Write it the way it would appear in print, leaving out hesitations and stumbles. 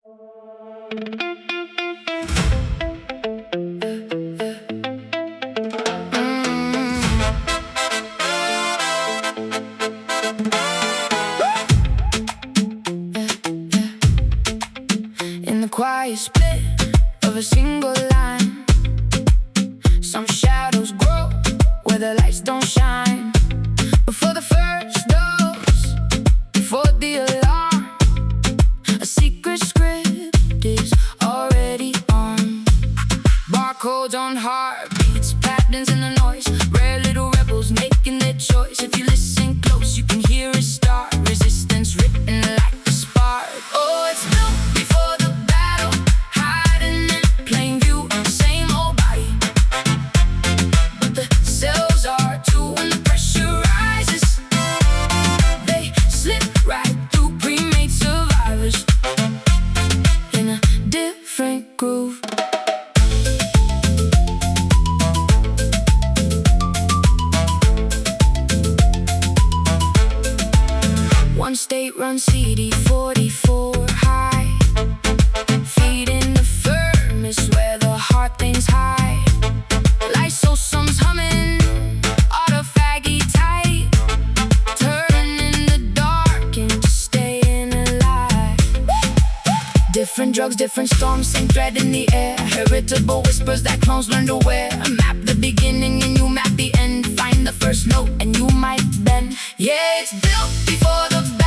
In the quiet split of a single line, some shadows grow where the lights don't shine. Before the first dose, before the alarm, a secret script is already on. Barcodes on heartbeats, patterns in the noise, rare little rebels making their choice. If you listen close, you can hear it start. Resistance written like a spark. Oh, it's built before the battle, hiding in plain view. Same old body, but the cells are too. When the pressure rises, they slip right through pre-made survivors in a different groove. One state-run CD 44 high, feeding the furnace where the heart things high. Lysosomes humming, autophagy tight, turning in the dark into staying alive. Different drugs, different storms, same thread in the air. Heritable whispers that clones learn to wear. Map the beginning and you map the end. Find the first note and you might bend. Yeah, it's built before the battle.